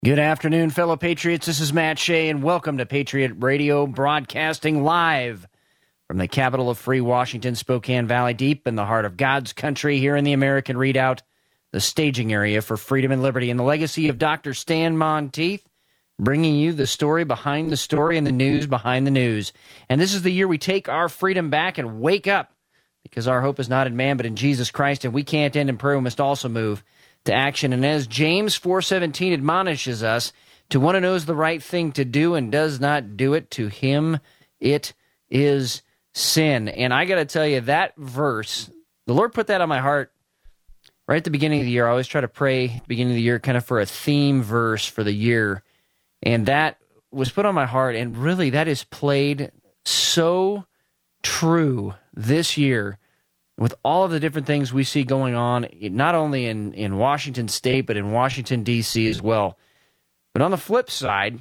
Good afternoon, fellow patriots. This is Matt Shea, and welcome to Patriot Radio, broadcasting live from the capital of free Washington, Spokane Valley, deep in the heart of God's country, here in the American Redoubt, the staging area for freedom and liberty, and the legacy of Dr. Stan Monteith, bringing you the story behind the story and the news behind the news. And this is the year we take our freedom back and wake up, because our hope is not in man but in Jesus Christ, and we can't end in prayer. We must also move to action. And as James 4:17 admonishes us, to one who knows the right thing to do and does not do it, to him it is sin. And I got to tell you, that verse, the Lord put that on my heart right at the beginning of the year. I always try to pray at the beginning of the year kind of for a theme verse for the year. And that was put on my heart, and really that is played so true this year with all of the different things we see going on, not only in Washington State, but in Washington, D.C. as well. But on the flip side,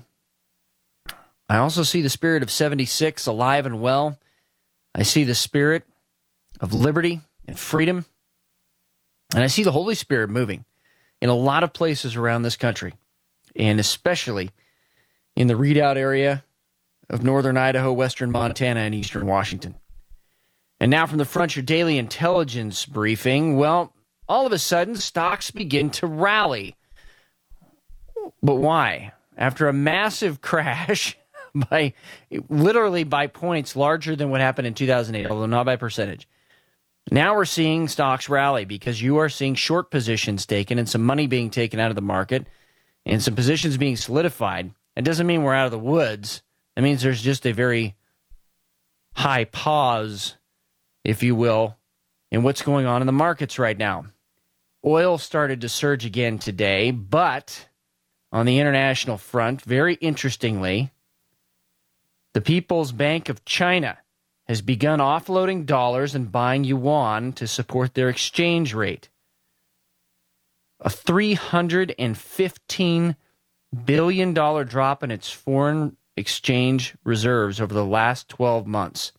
I also see the spirit of 76 alive and well. I see the spirit of liberty and freedom. And I see the Holy Spirit moving in a lot of places around this country, and especially in the Redoubt area of northern Idaho, western Montana, and eastern Washington. And now from the front, your daily intelligence briefing. Well, all of a sudden, stocks begin to rally. But why? After a massive crash literally by points larger than what happened in 2008, although not by percentage. Now we're seeing stocks rally because you are seeing short positions taken and some money being taken out of the market and some positions being solidified. It doesn't mean we're out of the woods. It means there's just a very high pause, if you will, in what's going on in the markets right now. Oil started to surge again today, but on the international front, very interestingly, the People's Bank of China has begun offloading dollars and buying yuan to support their exchange rate. A $315 billion drop in its foreign exchange reserves over the last 12 months.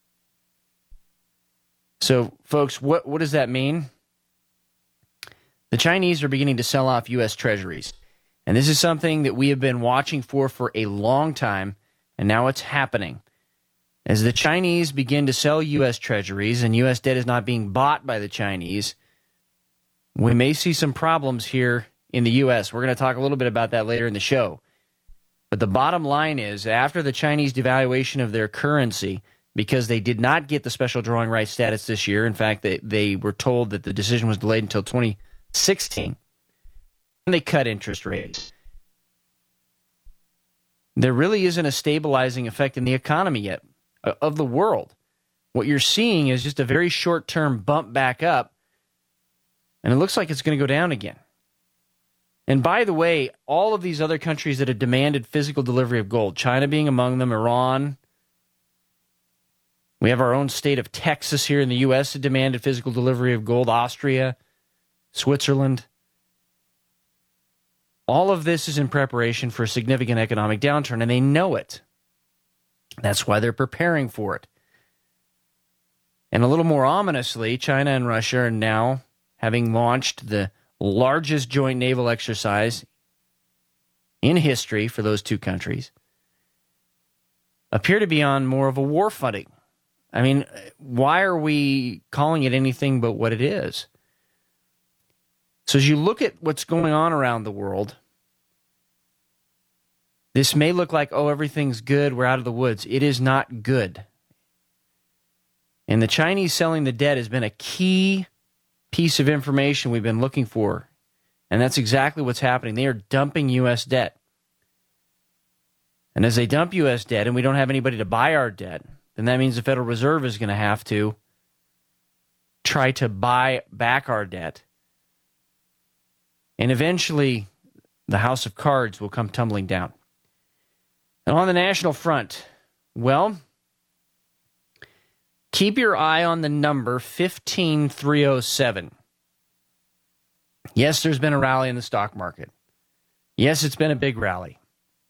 So, folks, what does that mean? The Chinese are beginning to sell off U.S. treasuries. And this is something that we have been watching for a long time, and now it's happening. As the Chinese begin to sell U.S. treasuries and U.S. debt is not being bought by the Chinese, we may see some problems here in the U.S. We're going to talk a little bit about that later in the show. But the bottom line is, after the Chinese devaluation of their currency, because they did not get the special drawing rights status this year. In fact, they were told that the decision was delayed until 2016. And they cut interest rates. There really isn't a stabilizing effect in the economy yet of the world. What you're seeing is just a very short-term bump back up, and it looks like it's going to go down again. And by the way, all of these other countries that have demanded physical delivery of gold, China being among them, Iran. We have our own state of Texas here in the U.S. that demanded physical delivery of gold, Austria, Switzerland. All of this is in preparation for a significant economic downturn, and they know it. That's why they're preparing for it. And a little more ominously, China and Russia are now, having launched the largest joint naval exercise in history for those two countries, appear to be on more of a war footing. I mean, why are we calling it anything but what it is? So as you look at what's going on around the world, this may look like, oh, everything's good, we're out of the woods. It is not good. And the Chinese selling the debt has been a key piece of information we've been looking for. And that's exactly what's happening. They are dumping U.S. debt. And as they dump U.S. debt and we don't have anybody to buy our debt, then that means the Federal Reserve is going to have to try to buy back our debt. And eventually, the house of cards will come tumbling down. And on the national front, well, keep your eye on the number 15307. Yes, there's been a rally in the stock market. Yes, it's been a big rally.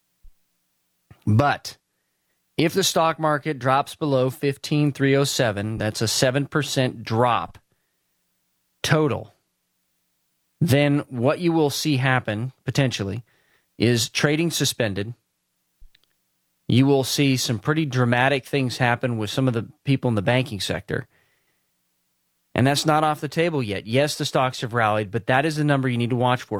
But if the stock market drops below 15307, that's a 7% drop total, then what you will see happen, potentially, is trading suspended. You will see some pretty dramatic things happen with some of the people in the banking sector. And that's not off the table yet. Yes, the stocks have rallied, but that is the number you need to watch for,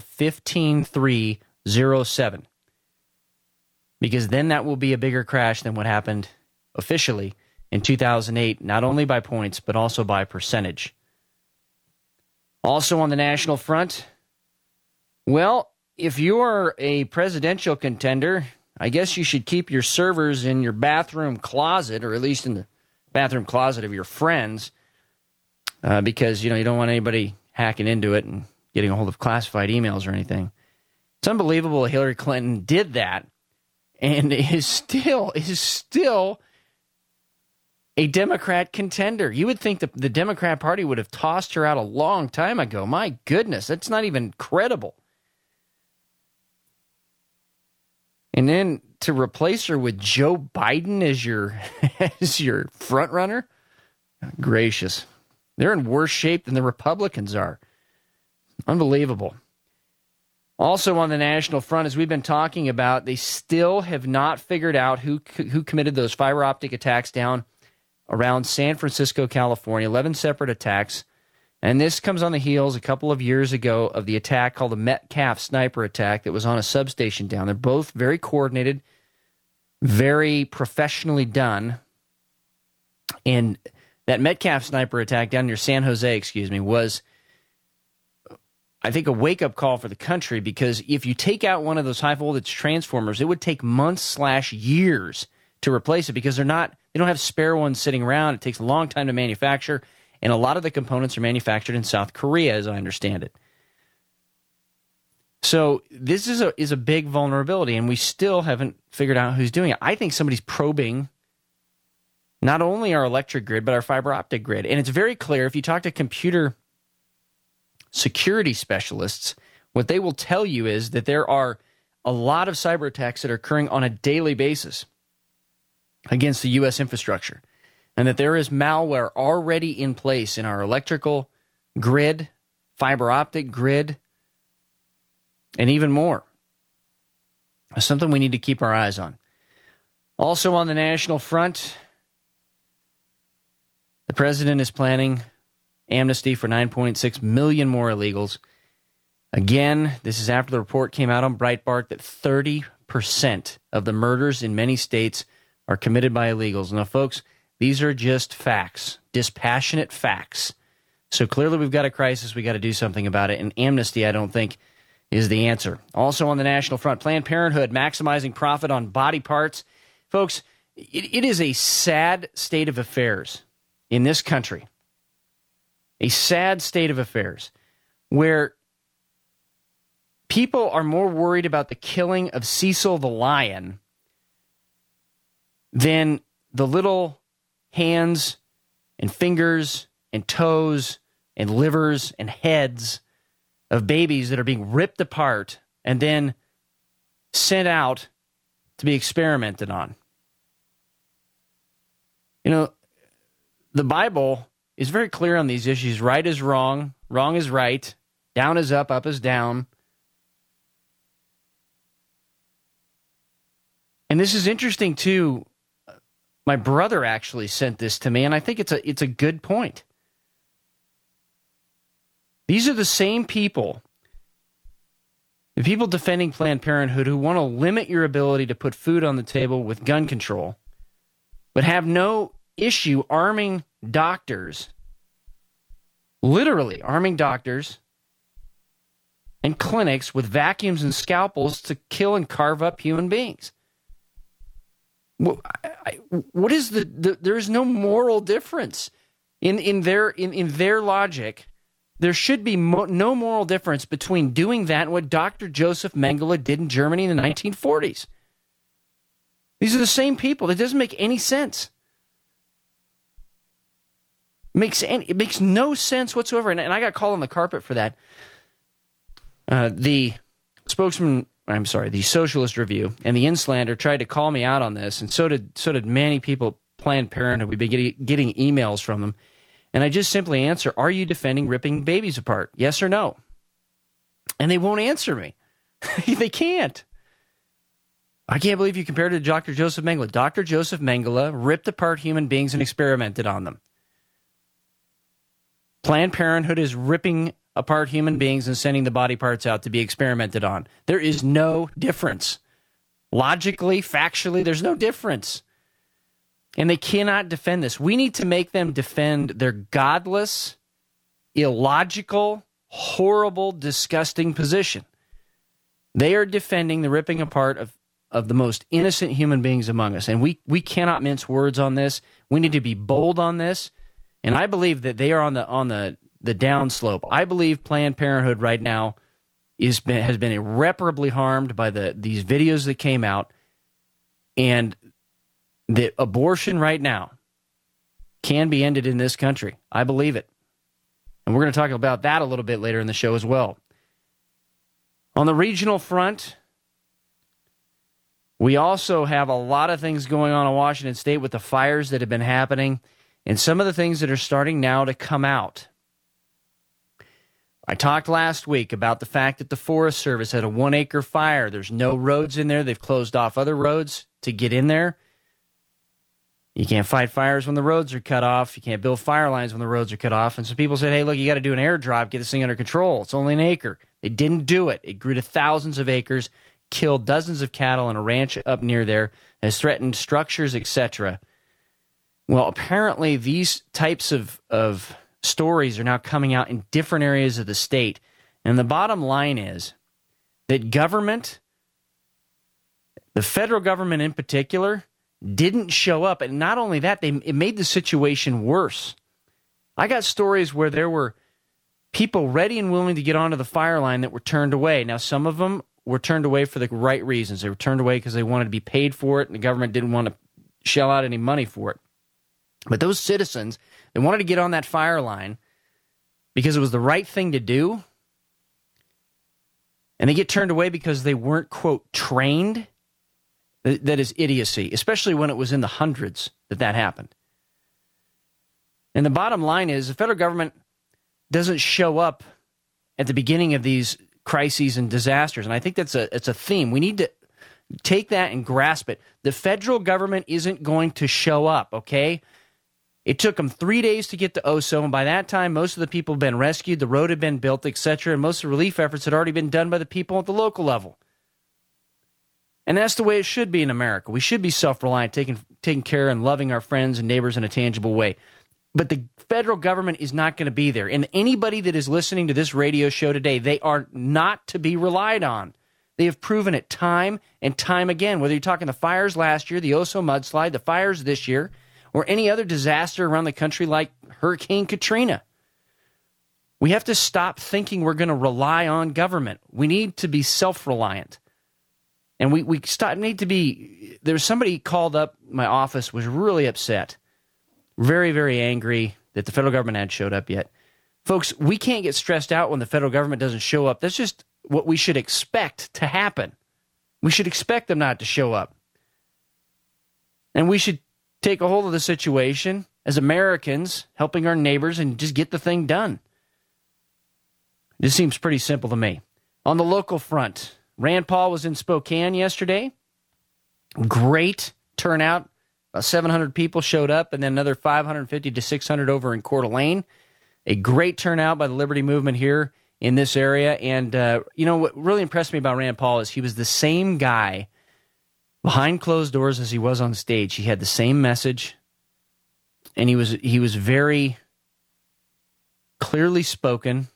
15,307. Because then that will be a bigger crash than what happened officially in 2008, not only by points, but also by percentage. Also on the national front, well, if you're a presidential contender, I guess you should keep your servers in your bathroom closet, or at least in the bathroom closet of your friends, because you don't want anybody hacking into it and getting a hold of classified emails or anything. It's unbelievable Hillary Clinton did that and is still a Democrat contender. You would think the Democrat Party would have tossed her out a long time ago. My goodness, that's not even credible. And then to replace her with Joe Biden as your front runner? Gracious. They're in worse shape than the Republicans are. Unbelievable. Also on the national front, as we've been talking about, they still have not figured out who committed those fiber optic attacks down around San Francisco, California, 11 separate attacks. And this comes on the heels a couple of years ago of the attack called the Metcalf sniper attack that was on a substation down there. Both very coordinated, very professionally done. And that Metcalf sniper attack down near San Jose, was, I think, a wake-up call for the country, because if you take out one of those high-voltage transformers, it would take months/years to replace it, because they don't have spare ones sitting around. It takes a long time to manufacture, and a lot of the components are manufactured in South Korea, as I understand it. So this is a big vulnerability, and we still haven't figured out who's doing it. I think somebody's probing not only our electric grid, but our fiber optic grid. And it's very clear, if you talk to computer security specialists, what they will tell you is that there are a lot of cyber attacks that are occurring on a daily basis against the U.S. infrastructure, and that there is malware already in place in our electrical grid, fiber optic grid, and even more. It's something we need to keep our eyes on. Also on the national front, the president is planning amnesty for 9.6 million more illegals. Again, this is after the report came out on Breitbart that 30% of the murders in many states are committed by illegals. Now, folks, these are just facts, dispassionate facts. So clearly we've got a crisis. We've got to do something about it. And amnesty, I don't think, is the answer. Also on the national front, Planned Parenthood maximizing profit on body parts. Folks, it is a sad state of affairs in this country. A sad state of affairs where people are more worried about the killing of Cecil the lion than the little hands and fingers and toes and livers and heads of babies that are being ripped apart and then sent out to be experimented on. The Bible is very clear on these issues. Right is wrong, wrong is right, down is up is down. And this is interesting, too. My brother actually sent this to me, and I think it's a good point. These are the same people, the people defending Planned Parenthood, who want to limit your ability to put food on the table with gun control, but have no issue arming doctors, literally arming doctors and clinics with vacuums and scalpels to kill and carve up human beings. What is there's no moral difference in their logic. There should be no moral difference between doing that and what Dr. Joseph Mengele did in Germany in the 1940s. These are the same people. It doesn't make any sense. It makes no sense whatsoever. And I got called on the carpet for that. The Socialist Review and the Inslander tried to call me out on this, and so did many people. Planned Parenthood. We've been getting emails from them, and I just simply answer: are you defending ripping babies apart? Yes or no? And they won't answer me. They can't. I can't believe you compared it to Dr. Joseph Mengele. Dr. Joseph Mengele ripped apart human beings and experimented on them. Planned Parenthood is ripping apart human beings and sending the body parts out to be experimented on. There is no difference. Logically, factually, there's no difference. And they cannot defend this. We need to make them defend their godless, illogical, horrible, disgusting position. They are defending the ripping apart of the most innocent human beings among us. And we cannot mince words on this. We need to be bold on this. And I believe that they are on the downslope. I believe Planned Parenthood right now has been irreparably harmed by these videos that came out. And the abortion right now can be ended in this country. I believe it. And we're going to talk about that a little bit later in the show as well. On the regional front, we also have a lot of things going on in Washington State with the fires that have been happening and some of the things that are starting now to come out. I talked last week about the fact that the Forest Service had a 1-acre fire. There's no roads in there. They've closed off other roads to get in there. You can't fight fires when the roads are cut off. You can't build fire lines when the roads are cut off. And so people said, hey, look, you got to do an airdrop, get this thing under control. It's only an acre. They didn't do it. It grew to thousands of acres, killed dozens of cattle on a ranch up near there, has threatened structures, etc. Well, apparently these types of stories are now coming out in different areas of the state. And the bottom line is that government, the federal government in particular, didn't show up. And not only that, it made the situation worse. I got stories where there were people ready and willing to get onto the fire line that were turned away. Now, some of them were turned away for the right reasons. They were turned away because they wanted to be paid for it, and the government didn't want to shell out any money for it. But those citizens, they wanted to get on that fire line because it was the right thing to do, and they get turned away because they weren't, quote, trained. That is idiocy, especially when it was in the hundreds that happened. And the bottom line is the federal government doesn't show up at the beginning of these crises and disasters. And I think it's a theme. We need to take that and grasp it. The federal government isn't going to show up, okay? It took them 3 days to get to Oso, and by that time, most of the people had been rescued, the road had been built, etc., and most of the relief efforts had already been done by the people at the local level. And that's the way it should be in America. We should be self-reliant, taking care and loving our friends and neighbors in a tangible way. But the federal government is not going to be there. And anybody that is listening to this radio show today, they are not to be relied on. They have proven it time and time again, whether you're talking the fires last year, the Oso mudslide, the fires this year, or any other disaster around the country like Hurricane Katrina. We have to stop thinking we're going to rely on government. We need to be self-reliant. And we need to be, there was somebody called up my office, was really upset, very, very angry that the federal government hadn't showed up yet. Folks, we can't get stressed out when the federal government doesn't show up. That's just what we should expect to happen. We should expect them not to show up. And we should take a hold of the situation as Americans, helping our neighbors, and just get the thing done. This seems pretty simple to me. On the local front, Rand Paul was in Spokane yesterday. Great turnout. About 700 people showed up, and then another 550 to 600 over in Coeur d'Alene. A great turnout by the Liberty Movement here in this area. And, what really impressed me about Rand Paul is he was the same guy behind closed doors as he was on stage. He had the same message, and he was very clearly spoken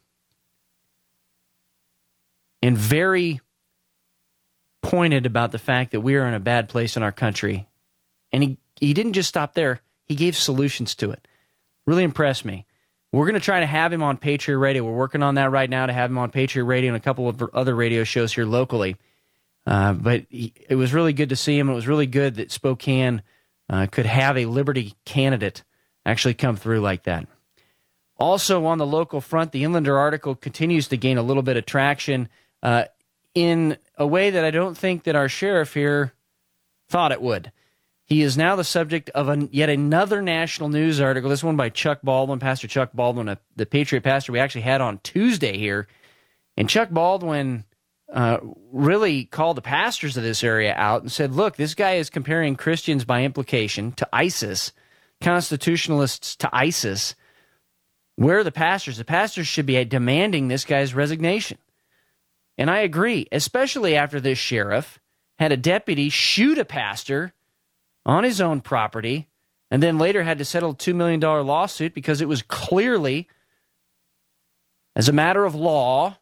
and very pointed about the fact that we are in a bad place in our country. And he didn't just stop there. He gave solutions to it. Really impressed me. We're going to try to have him on Patriot Radio. We're working on that right now to have him on Patriot Radio and a couple of other radio shows here locally. But it was really good to see him. It was really good that Spokane could have a Liberty candidate actually come through like that. Also on the local front, the Inlander article continues to gain a little bit of traction in a way that I don't think that our sheriff here thought it would. He is now the subject of yet another national news article, this one by Chuck Baldwin, Pastor Chuck Baldwin, the Patriot pastor we actually had on Tuesday here. And Chuck Baldwin really called the pastors of this area out and said, look, this guy is comparing Christians by implication to ISIS, constitutionalists to ISIS. Where are the pastors? The pastors should be demanding this guy's resignation. And I agree, especially after this sheriff had a deputy shoot a pastor on his own property and then later had to settle a $2 million lawsuit because it was clearly, as a matter of law,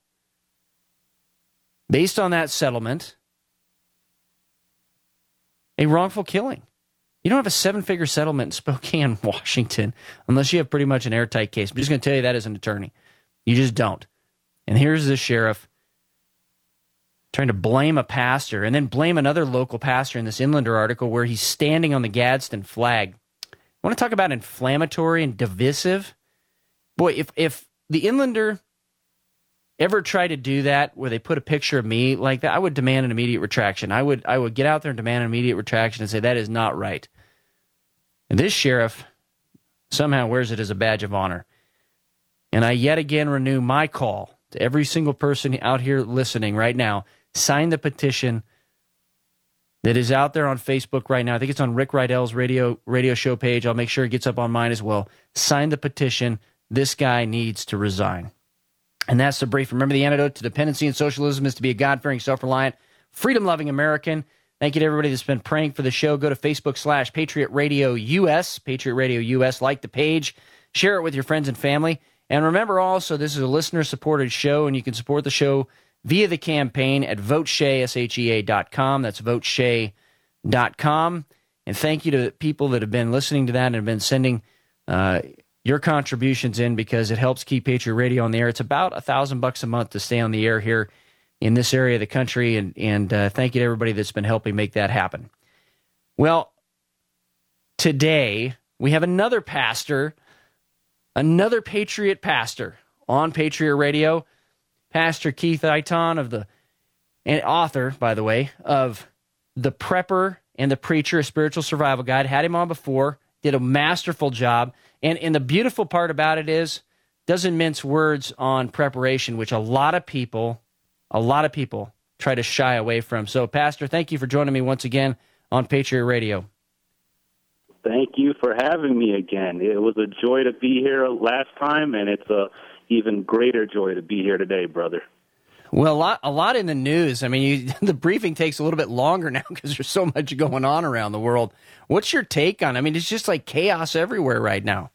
based on that settlement, a wrongful killing. You don't have a seven-figure settlement in Spokane, Washington, unless you have pretty much an airtight case. I'm just going to tell you that as an attorney. You just don't. And here's the sheriff trying to blame a pastor and then blame another local pastor in this Inlander article where he's standing on the Gadsden flag. I want to talk about inflammatory and divisive. Boy, if the Inlander ever try to do that where they put a picture of me like that, I would demand an immediate retraction. I would get out there and demand an immediate retraction and say that is not right. And this sheriff somehow wears it as a badge of honor. And I yet again renew my call to every single person out here listening right now. Sign the petition that is out there on Facebook right now. I think it's on Rick Rydell's radio show page. I'll make sure it gets up on mine as well. Sign the petition. This guy needs to resign. And that's the brief. Remember, the antidote to dependency and socialism is to be a God-fearing, self-reliant, freedom-loving American. Thank you to everybody that's been praying for the show. Go to Facebook/Patriot Radio US, Patriot Radio US. Like the page. Share it with your friends and family. And remember also, this is a listener-supported show, and you can support the show via the campaign at voteshea.com. That's voteshea.com. And thank you to the people that have been listening to that and have been sending your contributions in, because it helps keep Patriot Radio on the air. It's about $1,000 a month to stay on the air here in this area of the country, and thank you to everybody that's been helping make that happen. Well, today we have another pastor, another Patriot pastor on Patriot Radio, Pastor Keith Aiton and author, by the way, of The Prepper and the Preacher, a Spiritual Survival Guide. Had him on before, did a masterful job. And the beautiful part about it is, doesn't mince words on preparation, which a lot of people try to shy away from. So, Pastor, thank you for joining me once again on Patriot Radio. Thank you for having me again. It was a joy to be here last time, and it's a even greater joy to be here today, brother. Well, a lot in the news. I mean, the briefing takes a little bit longer now because there's so much going on around the world. What's your take on it? I mean, it's just like chaos everywhere right now.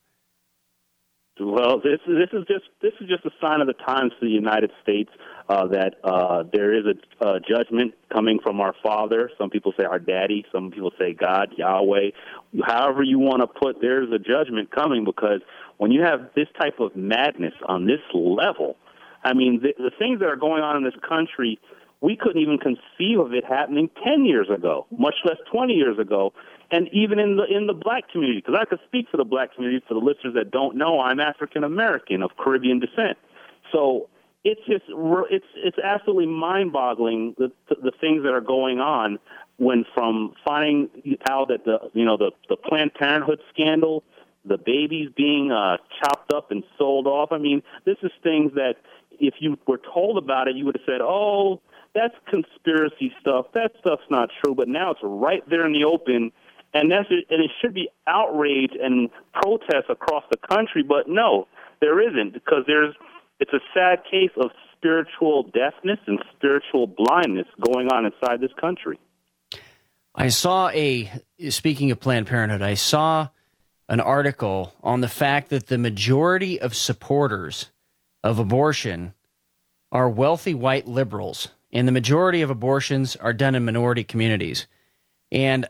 Well, this is just a sign of the times for the United States that there is a judgment coming from our Father. Some people say our Daddy. Some people say God, Yahweh. However you want to put, there's a judgment coming, because when you have this type of madness on this level, I mean, the things that are going on in this country, we couldn't even conceive of it happening 10 years ago, much less 20 years ago. And even in the black community, because I could speak for the black community. For the listeners that don't know, I'm African American of Caribbean descent. So it's absolutely mind-boggling the things that are going on, when from finding out that the Planned Parenthood scandal, the babies being chopped up and sold off. I mean, this is things that if you were told about it, you would have said, "Oh, that's conspiracy stuff. That stuff's not true." But now it's right there in the open. And it should be outrage and protest across the country, but no, there isn't, because it's a sad case of spiritual deafness and spiritual blindness going on inside this country. I saw speaking of Planned Parenthood, I saw an article on the fact that the majority of supporters of abortion are wealthy white liberals, and the majority of abortions are done in minority communities. And,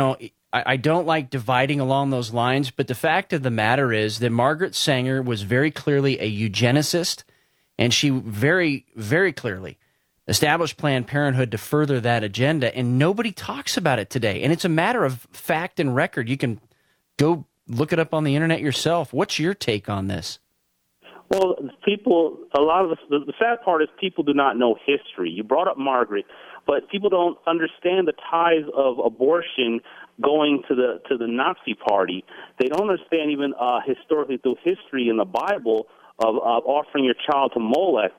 I don't like dividing along those lines, but the fact of the matter is that Margaret Sanger was very clearly a eugenicist, and she very, very clearly established Planned Parenthood to further that agenda, and nobody talks about it today. And it's a matter of fact and record. You can go look it up on the internet yourself. What's your take on this? Well, a lot of the sad part is people do not know history. You brought up Margaret, but people don't understand the ties of abortion going to the Nazi Party. They don't understand even historically through history in the Bible of offering your child to Molech.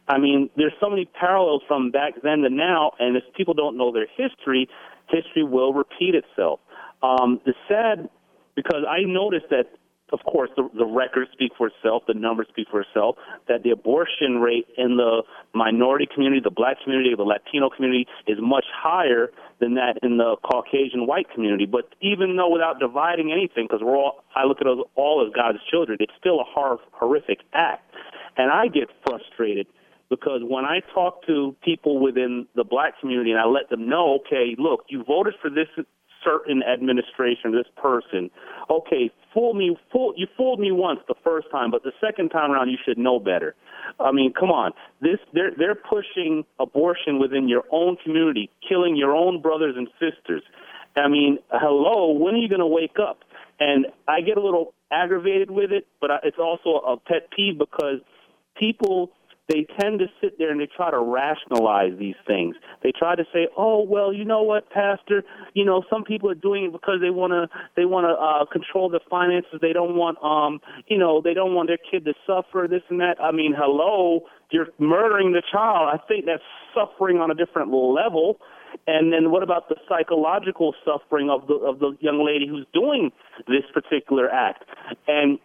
I mean, there's so many parallels from back then to now, and if people don't know their history, history will repeat itself. The sad, because I noticed that, of course, the records speak for itself, the numbers speak for itself, that the abortion rate in the minority community, the black community, the Latino community is much higher than that in the Caucasian white community. But even though, without dividing anything, because I look at us all as God's children, it's still a horrific act. And I get frustrated because when I talk to people within the black community and I let them know, okay, look, you voted for this certain administration, this person. Okay, you fooled me once the first time, but the second time around you should know better. I mean, come on. They're pushing abortion within your own community, killing your own brothers and sisters. I mean, hello, when are you going to wake up? And I get a little aggravated with it, but it's also a pet peeve because people, they tend to sit there and they try to rationalize these things. They try to say, "Oh, well, you know what, Pastor? You know, some people are doing it because they want to control their finances. They don't want they don't want their kid to suffer this and that." I mean, hello, you're murdering the child. I think that's suffering on a different level. And then what about the psychological suffering of the young lady who's doing this particular act? And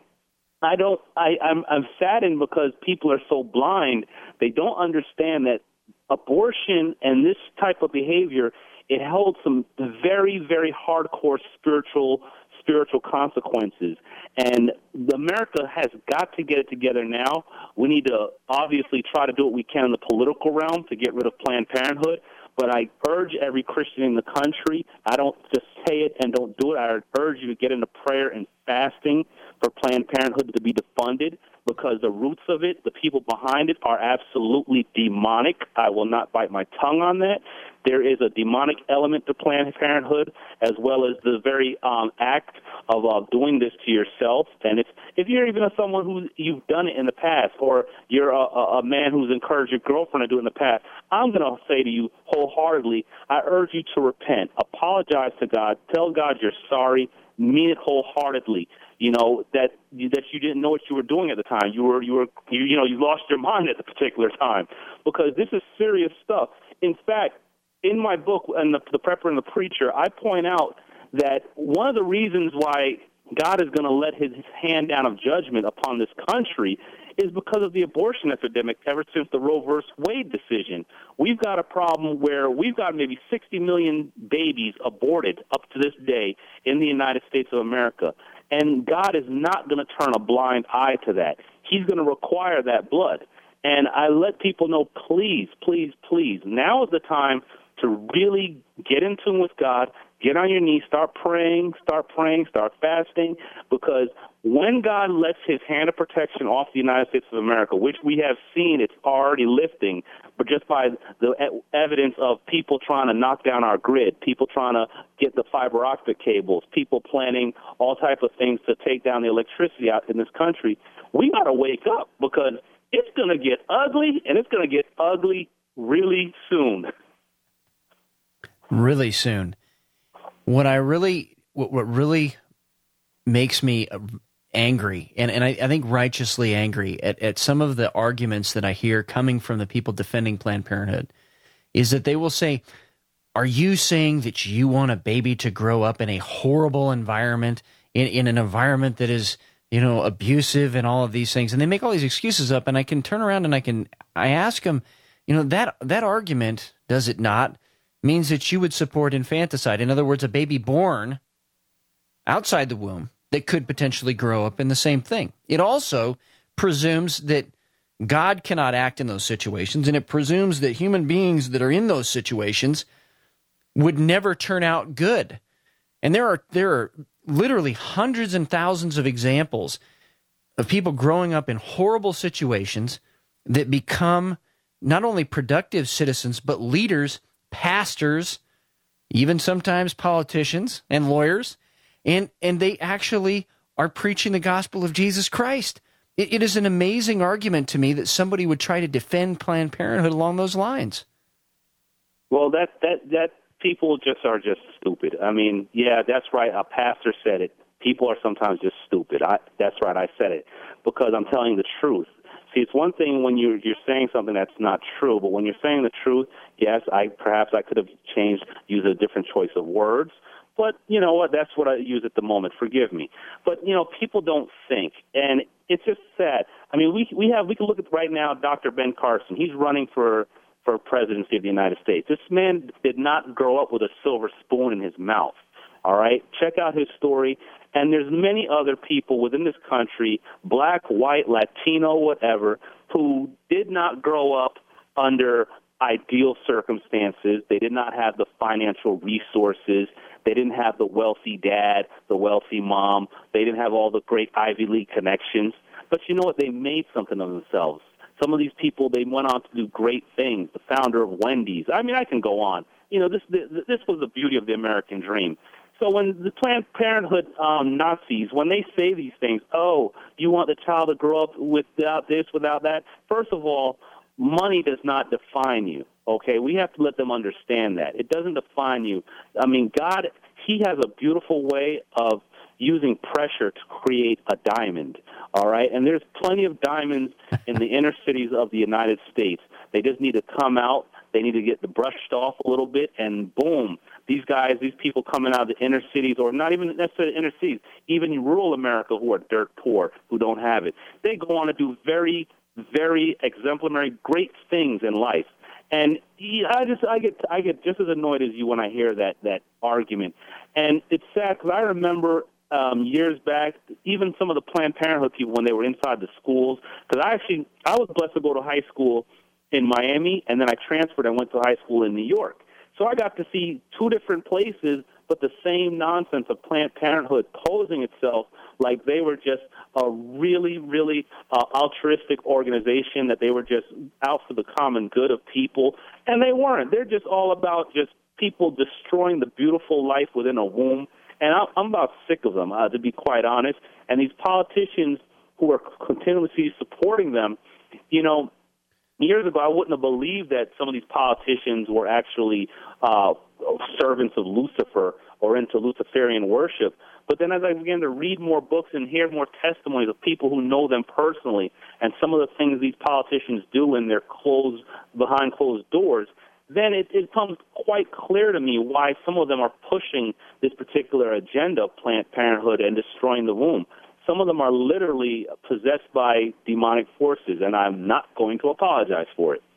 I'm saddened because people are so blind. They don't understand that abortion and this type of behavior, it holds some very, very hardcore spiritual consequences. And America has got to get it together now. We need to obviously try to do what we can in the political realm to get rid of Planned Parenthood. But I urge every Christian in the country, I don't just say it and don't do it, I urge you to get into prayer and fasting for Planned Parenthood to be defunded, because the roots of it, the people behind it, are absolutely demonic. I will not bite my tongue on that. There is a demonic element to Planned Parenthood, as well as the very act of doing this to yourself. And if you're even someone who you've done it in the past, or you're a man who's encouraged your girlfriend to do it in the past, I'm going to say to you wholeheartedly, I urge you to repent, apologize to God, tell God you're sorry, mean it wholeheartedly. You know, that you didn't know what you were doing at the time. You lost your mind at the particular time, because this is serious stuff. In fact, in my book, and the Prepper and the Preacher, I point out that one of the reasons why God is going to let his hand down of judgment upon this country is because of the abortion epidemic ever since the Roe v. Wade decision. We've got a problem where we've got maybe 60 million babies aborted up to this day in the United States of America. And God is not going to turn a blind eye to that. He's going to require that blood. And I let people know, please, please, please, now is the time to really get in tune with God, get on your knees, start praying, start fasting, because when God lets his hand of protection off the United States of America, which we have seen it's already lifting, but just by the evidence of people trying to knock down our grid, people trying to get the fiber optic cables, people planning all types of things to take down the electricity out in this country, we got to wake up, because it's going to get ugly, and it's going to get ugly really soon. Really soon. What really makes me angry, and I think righteously angry at some of the arguments that I hear coming from the people defending Planned Parenthood, is that they will say, are you saying that you want a baby to grow up in a horrible environment, in an environment that is, abusive and all of these things? And they make all these excuses up, and I can turn around and I ask them, that argument, does it not, means that you would support infanticide. In other words, a baby born outside the womb that could potentially grow up in the same thing. It also presumes that God cannot act in those situations, and it presumes that human beings that are in those situations would never turn out good. And there are literally hundreds and thousands of examples of people growing up in horrible situations that become not only productive citizens, but leaders, pastors, even sometimes politicians and lawyers, and they actually are preaching the gospel of Jesus Christ. It is an amazing argument to me that somebody would try to defend Planned Parenthood along those lines. Well, that people are just stupid. I mean, yeah, that's right. A pastor said it. People are sometimes just stupid. That's right. I said it because I'm telling the truth. See, it's one thing when you're saying something that's not true, but when you're saying the truth, yes, perhaps I could have used a different choice of words. But you know what? That's what I use at the moment. Forgive me. But people don't think, and it's just sad. I mean, we can look at right now Dr. Ben Carson. He's running for presidency of the United States. This man did not grow up with a silver spoon in his mouth. All right, check out his story. And there's many other people within this country, black, white, Latino, whatever, who did not grow up under ideal circumstances. They did not have the financial resources. They didn't have the wealthy dad, the wealthy mom. They didn't have all the great Ivy League connections. But you know what? They made something of themselves. Some of these people, they went on to do great things. The founder of Wendy's. I mean, I can go on. This was the beauty of the American dream. So when the Planned Parenthood Nazis, when they say these things, oh, you want the child to grow up without this, without that, first of all, money does not define you, okay? We have to let them understand that. It doesn't define you. I mean, God, he has a beautiful way of using pressure to create a diamond, all right? And there's plenty of diamonds in the inner cities of the United States. They just need to come out. They need to get brushed off a little bit, and boom, these people coming out of the inner cities, or not even necessarily inner cities, even in rural America who are dirt poor, who don't have it, they go on to do very, very exemplary, great things in life. And I get just as annoyed as you when I hear that argument. And it's sad because I remember years back, even some of the Planned Parenthood people when they were inside the schools, because I was blessed to go to high school in Miami, and then I transferred and went to high school in New York. So I got to see two different places, but the same nonsense of Planned Parenthood posing itself like they were just a really, really altruistic organization, that they were just out for the common good of people. And they weren't. They're just all about just people destroying the beautiful life within a womb. And I'm about sick of them, to be quite honest. And these politicians who are continuously supporting them, years ago, I wouldn't have believed that some of these politicians were actually servants of Lucifer or into Luciferian worship. But then as I began to read more books and hear more testimonies of people who know them personally, and some of the things these politicians do in their behind closed doors, then it becomes quite clear to me why some of them are pushing this particular agenda of Planned Parenthood and destroying the womb. Some of them are literally possessed by demonic forces, and I'm not going to apologize for it.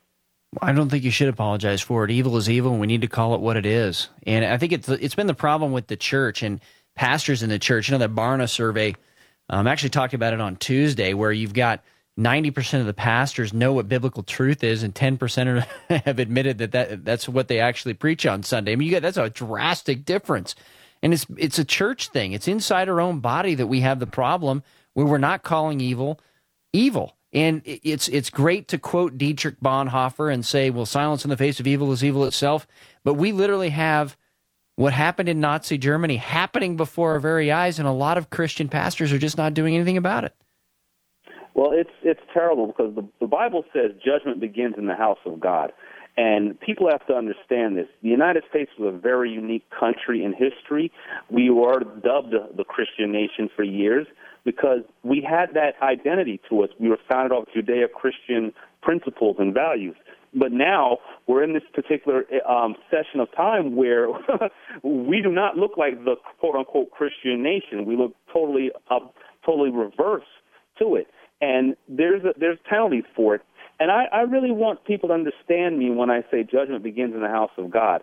I don't think you should apologize for it. Evil is evil, and we need to call it what it is. And I think it's been the problem with the church and pastors in the church. That Barna survey, actually talked about it on Tuesday, where you've got 90% of the pastors know what biblical truth is, and 10% have admitted that's what they actually preach on Sunday. I mean, that's a drastic difference. And it's a church thing. It's inside our own body that we have the problem where we're not calling evil, evil. And it's great to quote Dietrich Bonhoeffer and say, well, silence in the face of evil is evil itself. But we literally have what happened in Nazi Germany happening before our very eyes, and a lot of Christian pastors are just not doing anything about it. Well, it's terrible because the Bible says judgment begins in the house of God. And people have to understand this. The United States was a very unique country in history. We were dubbed the Christian nation for years because we had that identity to us. We were founded off Judeo-Christian principles and values. But now we're in this particular session of time where we do not look like the quote-unquote Christian nation. We look totally reverse to it. And there's penalties for it. And I really want people to understand me when I say judgment begins in the house of God.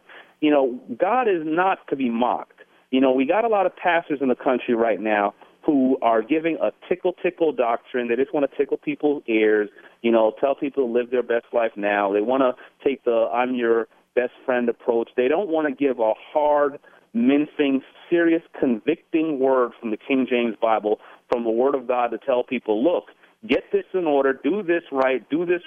God is not to be mocked. We got a lot of pastors in the country right now who are giving a tickle doctrine. They just want to tickle people's ears, tell people to live their best life now. They want to take the I'm your best friend approach. They don't want to give a hard, mincing, serious, convicting word from the King James Bible, from the Word of God, to tell people, look, get this in order, do this right,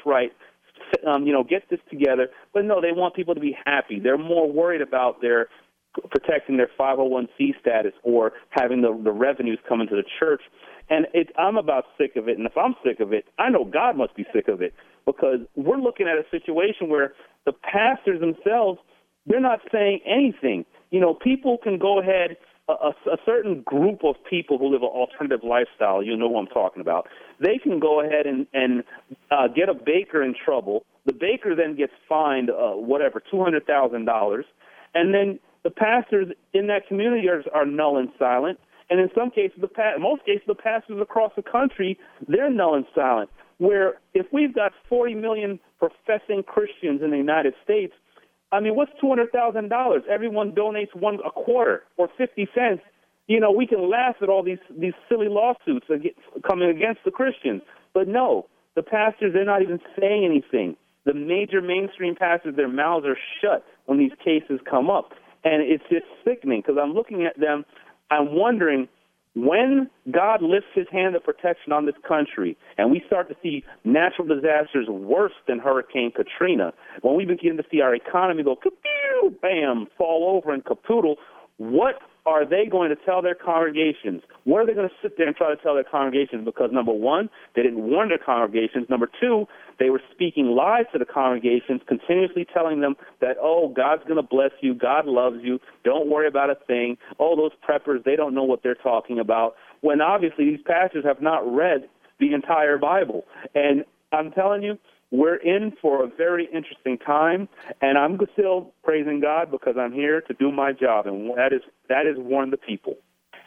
get this together. But no, they want people to be happy. They're more worried about their protecting their 501c status or having the revenues come into the church. And I'm about sick of it. And if I'm sick of it, I know God must be sick of it, because we're looking at a situation where the pastors themselves, they're not saying anything. People can go ahead a certain group of people who live an alternative lifestyle, you know who I'm talking about, they can go ahead and get a baker in trouble. The baker then gets fined, $200,000. And then the pastors in that community are null and silent. And in some cases, most cases, the pastors across the country, they're null and silent. Where if we've got 40 million professing Christians in the United States, I mean, what's $200,000? Everyone donates a quarter or 50 cents. You know, we can laugh at all these silly lawsuits coming against the Christians. But no, the pastors, they're not even saying anything. The major mainstream pastors, their mouths are shut when these cases come up. And it's just sickening because I'm looking at them, I'm wondering, when God lifts his hand of protection on this country and we start to see natural disasters worse than Hurricane Katrina, when we begin to see our economy go kapoo, bam, fall over and capoodle, what are they going to tell their congregations? What are they going to sit there and try to tell their congregations? Because, number one, they didn't warn their congregations. Number two, they were speaking lies to the congregations, continuously telling them that, oh, God's going to bless you, God loves you, don't worry about a thing. Oh, those preppers, they don't know what they're talking about. When obviously these pastors have not read the entire Bible. And I'm telling you, we're in for a very interesting time, and I'm still praising God because I'm here to do my job, and that is warn the people.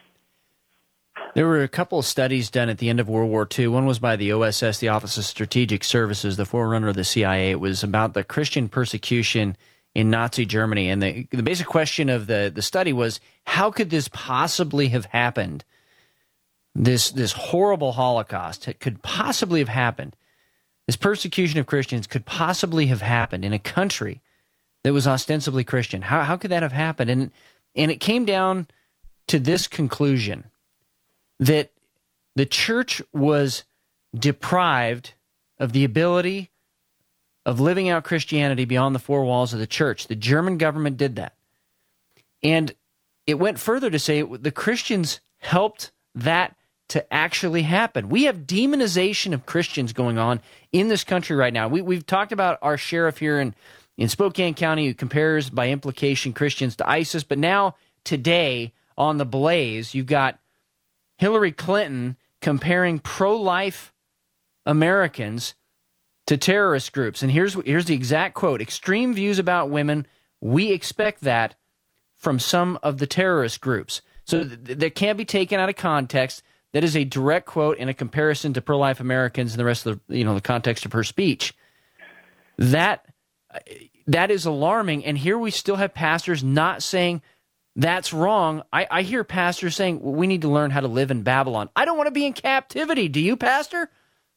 There were a couple of studies done at the end of World War II. One was by the OSS, the Office of Strategic Services, the forerunner of the CIA. It was about the Christian persecution in Nazi Germany, and the basic question of the study was, how could this possibly have happened? This horrible Holocaust could possibly have happened. This persecution of Christians could possibly have happened in a country that was ostensibly Christian. How could that have happened? And it came down to this conclusion, that the church was deprived of the ability of living out Christianity beyond the four walls of the church. The German government did that. And it went further to say the Christians helped that to actually happen. We have demonization of Christians going on in this country right now. We've talked about our sheriff here in Spokane County who compares by implication Christians to ISIS, but now today on The Blaze, you've got Hillary Clinton comparing pro-life Americans to terrorist groups. And here's the exact quote: "Extreme views about women, we expect that from some of the terrorist groups." So that can't be taken out of context. That is a direct quote in a comparison to pro-life Americans and the rest of the context of her speech. That is alarming, and here we still have pastors not saying that's wrong. I hear pastors saying, well, we need to learn how to live in Babylon. I don't want to be in captivity. Do you, Pastor?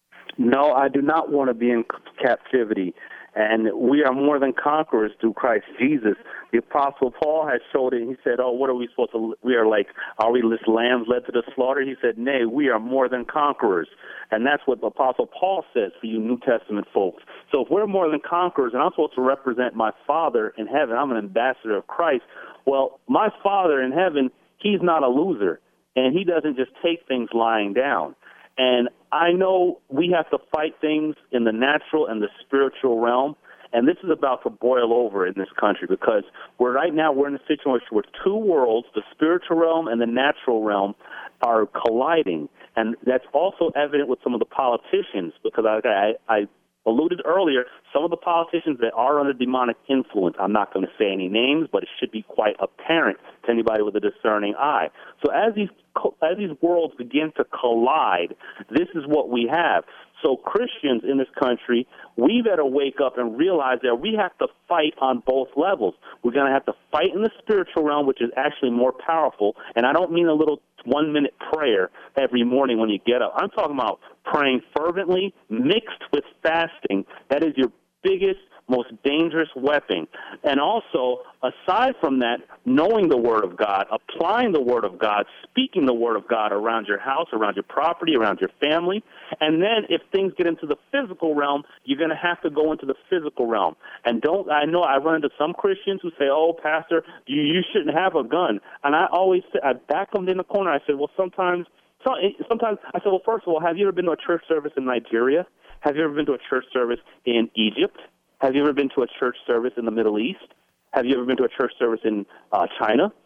No, I do not want to be in captivity. And we are more than conquerors through Christ Jesus. The Apostle Paul has showed it. He said, oh, what are we supposed to, are we lambs led to the slaughter? He said, nay, we are more than conquerors. And that's what the Apostle Paul says for you New Testament folks. So if we're more than conquerors, and I'm supposed to represent my Father in heaven, I'm an ambassador of Christ. Well, my Father in heaven, he's not a loser, and he doesn't just take things lying down. And I know we have to fight things in the natural and the spiritual realm, and this is about to boil over in this country because right now we're in a situation where two worlds, the spiritual realm and the natural realm, are colliding. And that's also evident with some of the politicians because I alluded earlier, some of the politicians that are under demonic influence, I'm not going to say any names, but it should be quite apparent to anybody with a discerning eye. So as these worlds begin to collide, this is what we have. So Christians in this country, we better wake up and realize that we have to fight on both levels. We're going to have to fight in the spiritual realm, which is actually more powerful. And I don't mean a little 1-minute prayer every morning when you get up. I'm talking about praying fervently mixed with fasting. That is your biggest, most dangerous weapon. And also, aside from that, knowing the Word of God, applying the Word of God, speaking the Word of God around your house, around your property, around your family. And then if things get into the physical realm, you're going to have to go into the physical realm. And I know I run into some Christians who say, oh, Pastor, you shouldn't have a gun. And I always say, I back them in the corner. I said, well, sometimes I said, well, first of all, have you ever been to a church service in Nigeria? Have you ever been to a church service in Egypt? Have you ever been to a church service in the Middle East? Have you ever been to a church service in China?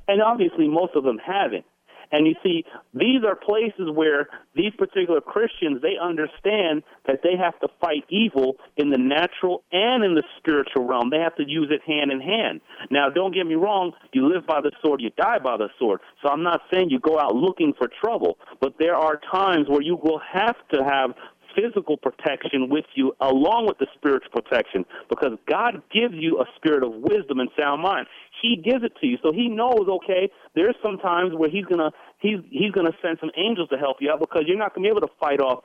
And obviously most of them haven't. And you see, these are places where these particular Christians, they understand that they have to fight evil in the natural and in the spiritual realm. They have to use it hand in hand. Now, don't get me wrong, you live by the sword, you die by the sword. So I'm not saying you go out looking for trouble, but there are times where you will have to have physical protection with you along with the spiritual protection, because God gives you a spirit of wisdom and sound mind. He gives it to you. So he knows, okay, there's some times where he's gonna send some angels to help you out, because you're not gonna be able to fight off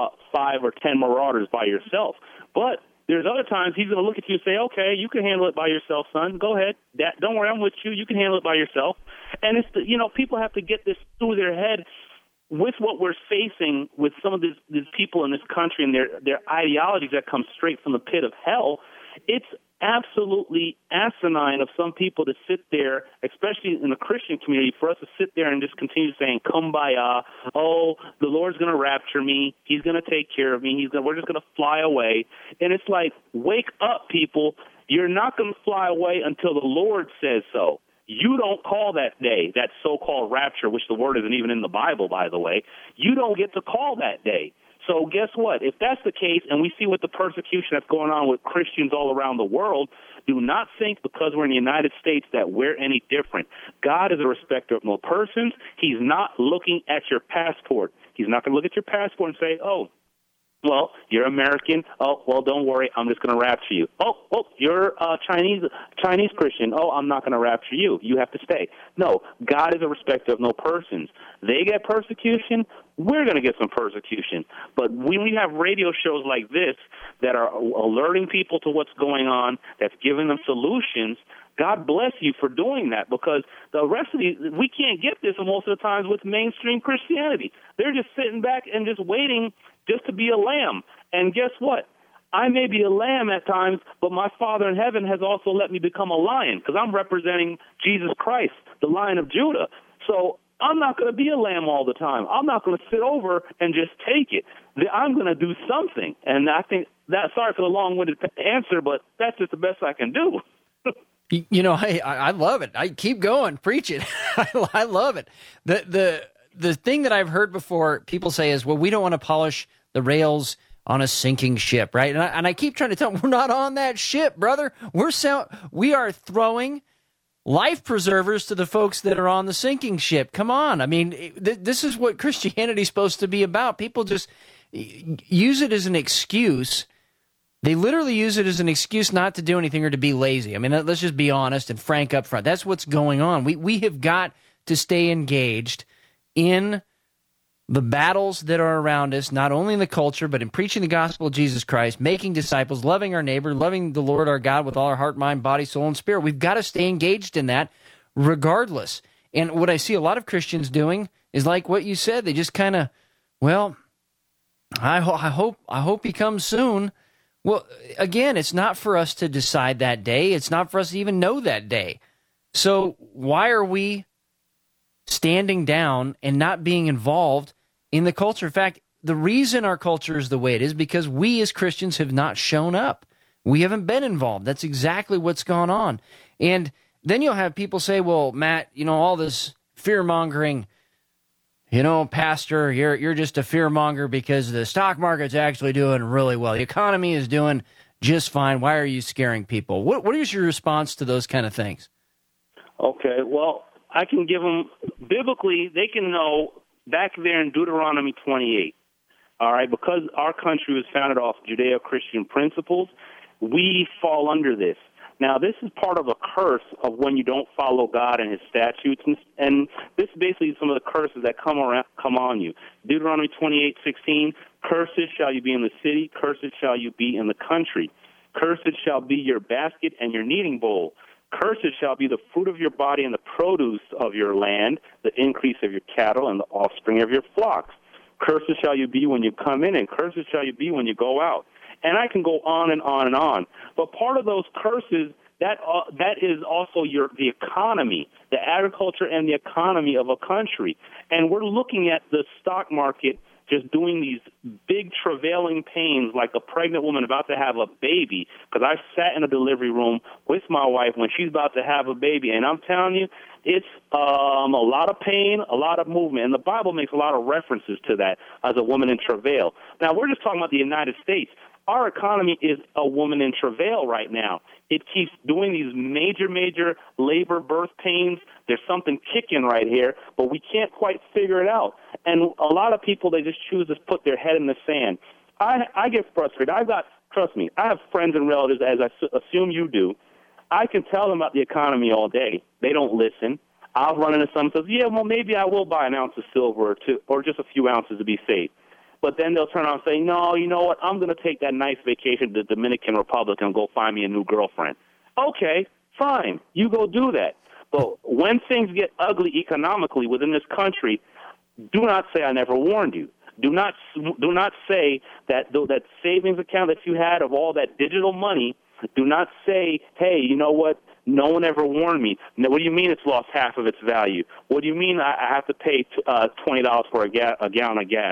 5 or 10 marauders by yourself. But there's other times he's gonna look at you and say, okay, you can handle it by yourself, son. Go ahead. Don't worry, I'm with you. You can handle it by yourself. And it's people have to get this through their head. With what we're facing with some of these people in this country and their ideologies that come straight from the pit of hell, it's absolutely asinine of some people to sit there, especially in the Christian community, for us to sit there and just continue saying, kumbaya, oh, the Lord's going to rapture me, he's going to take care of me, we're just going to fly away. And it's like, wake up, people. You're not going to fly away until the Lord says so. You don't call that day, that so-called rapture, which the word isn't even in the Bible, by the way. You don't get to call that day. So guess what? If that's the case, and we see what the persecution that's going on with Christians all around the world, do not think because we're in the United States that we're any different. God is a respecter of no persons. He's not looking at your passport. He's not going to look at your passport and say, oh, well, you're American. Oh, well, don't worry. I'm just going to rapture you. Oh, you're Chinese Christian. Oh, I'm not going to rapture you. You have to stay. No, God is a respecter of no persons. They get persecution. We're going to get some persecution. But when we have radio shows like this that are alerting people to what's going on, that's giving them solutions, God bless you for doing that, because the rest of we can't get this most of the times with mainstream Christianity. They're just sitting back and just waiting just to be a lamb. And guess what? I may be a lamb at times, but my Father in heaven has also let me become a lion, because I'm representing Jesus Christ, the Lion of Judah. So I'm not going to be a lamb all the time. I'm not going to sit over and just take it. I'm going to do something. And I think sorry for the long-winded answer, but that's just the best I can do. I love it. I keep going, preach it. I love it. The thing that I've heard before people say is, well, we don't want to polish the rails on a sinking ship, right? And I keep trying to tell them, we're not on that ship, brother. We are throwing life preservers to the folks that are on the sinking ship. Come on. I mean, this is what Christianity is supposed to be about. People just use it as an excuse. They literally use it as an excuse not to do anything or to be lazy. I mean, let's just be honest and frank up front. That's what's going on. We have got to stay engaged in the battles that are around us, not only in the culture, but in preaching the gospel of Jesus Christ, making disciples, loving our neighbor, loving the Lord our God with all our heart, mind, body, soul, and spirit. We've got to stay engaged in that regardless. And what I see a lot of Christians doing is like what you said. They just kind of, well, I hope he comes soon. Well, again, it's not for us to decide that day. It's not for us to even know that day. So why are we standing down and not being involved in the culture? In fact, the reason our culture is the way it is because we as Christians have not shown up. We haven't been involved. That's exactly what's gone on. And then you'll have people say, well, Matt, all this fear-mongering, Pastor, you're just a fear-monger because the stock market's actually doing really well. The economy is doing just fine. Why are you scaring people? What is your response to those kind of things? Okay, well, I can give them, biblically, they can know back there in Deuteronomy 28, all right, because our country was founded off Judeo-Christian principles, we fall under this. Now, this is part of a curse of when you don't follow God and his statutes, and this is basically some of the curses that come on you. Deuteronomy 28:16, cursed shall you be in the city, cursed shall you be in the country. Cursed shall be your basket and your kneading bowl. Cursed shall be the fruit of your body and the produce of your land, the increase of your cattle and the offspring of your flocks. Cursed shall you be when you come in, and cursed shall you be when you go out. And I can go on and on and on. But part of those curses, that is also the economy, the agriculture and the economy of a country. And we're looking at the stock market just doing these big travailing pains like a pregnant woman about to have a baby, because I sat in a delivery room with my wife when she's about to have a baby, and I'm telling you, it's a lot of pain, a lot of movement, and the Bible makes a lot of references to that as a woman in travail. Now, we're just talking about the United States. Our economy is a woman in travail right now. It keeps doing these major labor birth pains. There's something kicking right here, but we can't quite figure it out. And a lot of people, they just choose to put their head in the sand. I get frustrated. Trust me, I have friends and relatives, as I assume you do. I can tell them about the economy all day. They don't listen. I'll run into someone who says, yeah, well, maybe I will buy an ounce of silver or two, or just a few ounces to be safe. But then they'll turn around and say, no, you know what, I'm going to take that nice vacation to the Dominican Republic and go find me a new girlfriend. Okay, fine, you go do that. But when things get ugly economically within this country, do not say I never warned you. Do not say that that savings account that you had of all that digital money, do not say, hey, you know what, no one ever warned me. Now, what do you mean it's lost half of its value? What do you mean I have to pay $20 for a gallon of gas?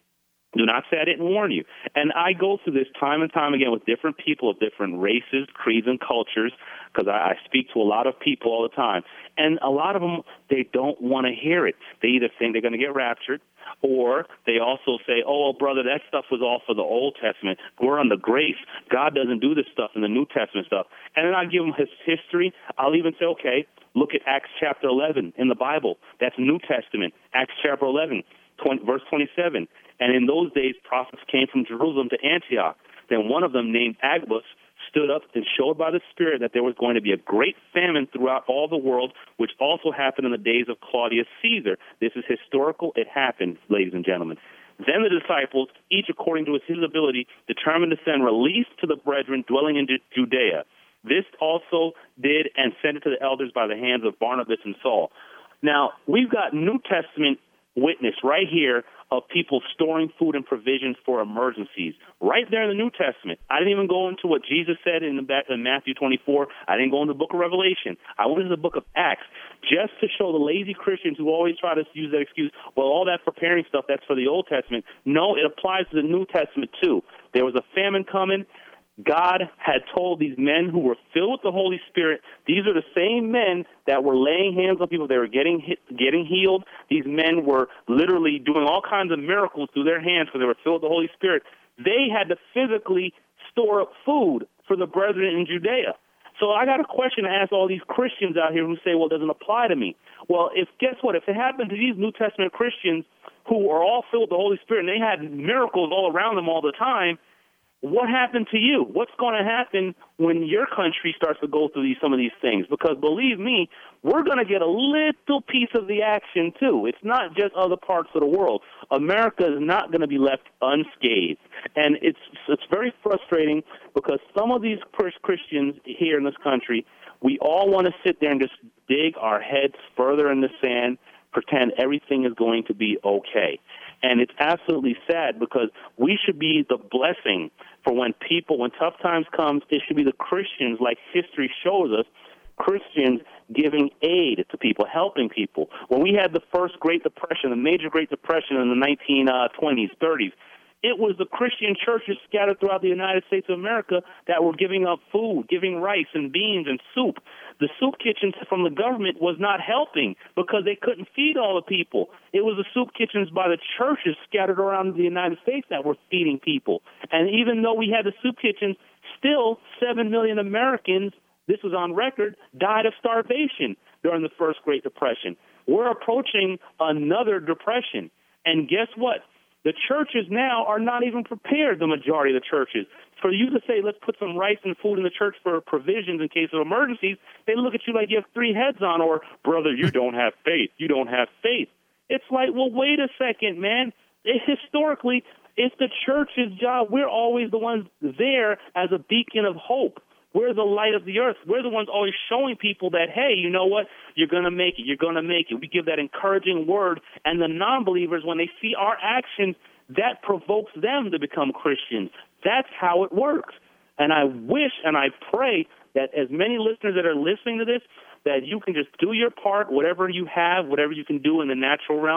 Do not say I didn't warn you. And I go through this time and time again with different people of different races, creeds, and cultures, because I speak to a lot of people all the time. And a lot of them, they don't want to hear it. They either think they're going to get raptured, or they also say, oh, well, brother, that stuff was all for the Old Testament. We're on the grace. God doesn't do this stuff in the New Testament stuff. And then I give them his history. I'll even say, okay, look at Acts chapter 11 in the Bible. That's New Testament. Acts chapter 11, verse 27. And in those days, prophets came from Jerusalem to Antioch. Then one of them, named Agabus, stood up and showed by the Spirit that there was going to be a great famine throughout all the world, which also happened in the days of Claudius Caesar. This is historical. It happened, ladies and gentlemen. Then the disciples, each according to his ability, determined to send relief to the brethren dwelling in Judea. This also did, and sent it to the elders by the hands of Barnabas and Saul. Now, we've got New Testament witness right here of people storing food and provisions for emergencies. Right there in the New Testament. I didn't even go into what Jesus said in Matthew 24. I didn't go into the book of Revelation. I went into the book of Acts just to show the lazy Christians who always try to use that excuse, well, all that preparing stuff, that's for the Old Testament. No, it applies to the New Testament too. There was a famine coming. God had told these men who were filled with the Holy Spirit, these are the same men that were laying hands on people. They were getting healed. These men were literally doing all kinds of miracles through their hands because they were filled with the Holy Spirit. They had to physically store up food for the brethren in Judea. So I got a question to ask all these Christians out here who say, well, it doesn't apply to me. Well, guess what? If it happened to these New Testament Christians who are all filled with the Holy Spirit and they had miracles all around them all the time, what happened to you? What's going to happen when your country starts to go through some of these things? Because believe me, we're going to get a little piece of the action too. It's not just other parts of the world. America is not going to be left unscathed. And it's very frustrating because some of these Christians here in this country, we all want to sit there and just dig our heads further in the sand, pretend everything is going to be okay. And it's absolutely sad because we should be the blessing for when tough times comes, it should be the Christians, like history shows us, Christians giving aid to people, helping people. When we had the first Great Depression, the major Great Depression in the 1920s, 30s, it was the Christian churches scattered throughout the United States of America that were giving up food, giving rice and beans and soup. The soup kitchens from the government was not helping because they couldn't feed all the people. It was the soup kitchens by the churches scattered around the United States that were feeding people. And even though we had the soup kitchens, still 7 million Americans, this was on record, died of starvation during the first Great Depression. We're approaching another depression. And guess what? The churches now are not even prepared, the majority of the churches. For you to say, let's put some rice and food in the church for provisions in case of emergencies, they look at you like you have three heads on, or, brother, you don't have faith. You don't have faith. It's like, well, wait a second, man. Historically, it's the church's job. We're always the ones there as a beacon of hope. We're the light of the earth. We're the ones always showing people that, hey, you know what? You're going to make it. You're going to make it. We give that encouraging word. And the non-believers, when they see our actions, that provokes them to become Christians. That's how it works. And I wish and I pray that as many listeners that are listening to this, that you can just do your part, whatever you have, whatever you can do in the natural realm,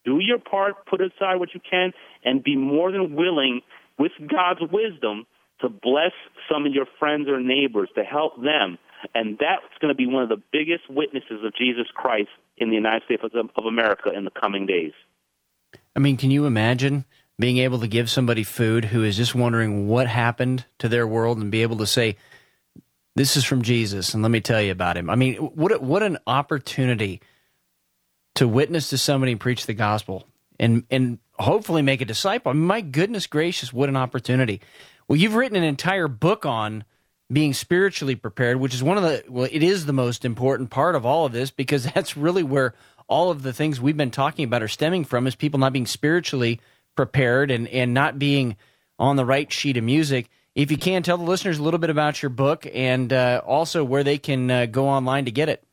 Do your part, put aside what you can, and be more than willing, with God's wisdom, to bless some of your friends or neighbors, to help them. And that's going to be one of the biggest witnesses of Jesus Christ in the United States of America in the coming days. I mean, can you imagine being able to give somebody food who is just wondering what happened to their world and be able to say, this is from Jesus, and let me tell you about him? I mean, what an opportunity to witness to somebody and preach the gospel and hopefully make a disciple. I mean, my goodness gracious, what an opportunity. Well, you've written an entire book on being spiritually prepared, which is it is the most important part of all of this, because that's really where all of the things we've been talking about are stemming from, is people not being spiritually prepared and not being on the right sheet of music. If you can, tell the listeners a little bit about your book and also where they can go online to get it.